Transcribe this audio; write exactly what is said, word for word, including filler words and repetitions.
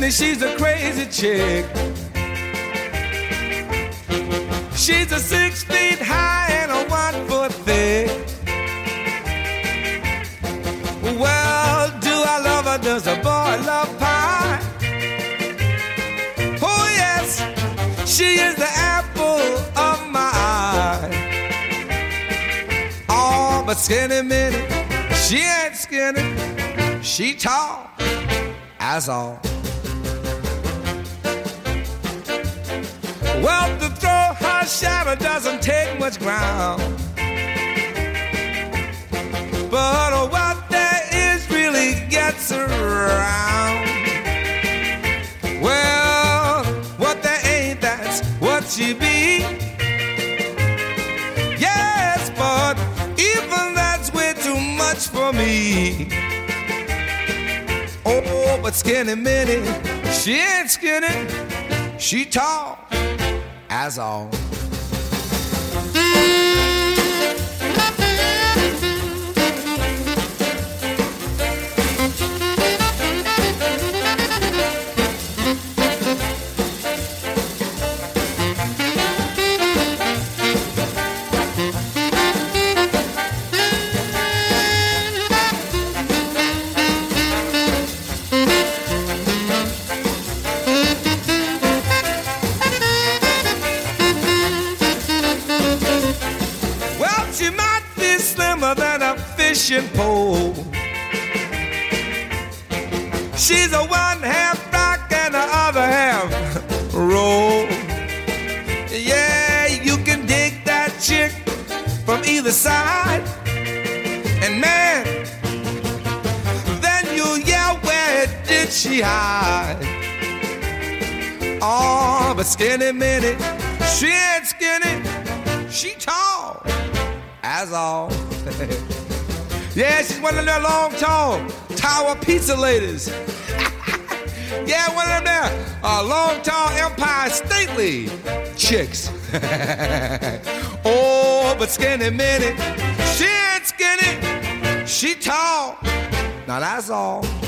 Minnie, she's a crazy chick. She's a six feet high and a one foot thick. Well, do I love her? Does a boy love pie? Oh yes, she is the apple of my eye. Oh, but Skinny Minnie, she ain't skinny, she tall, as all. Well, to throw her shadow doesn't take much ground, but what there is really gets around. Well, what there ain't, that's what she be. Yes, but even that's way too much for me. Oh, but Skinny Minnie, she ain't skinny, she tall, as all. Fishing pole. She's a one half rock and the other half roll. Yeah, you can dig that chick from either side, and man, then you yell, where did she hide? Oh, but Skinny Minnie, she ain't skinny, she tall, as all. Yeah, she's one of them long, tall tower pizza ladies. Yeah, one of them there uh, long, tall Empire stately chicks. Oh, but Skinny Minnie, she ain't skinny, she tall. Now that's all.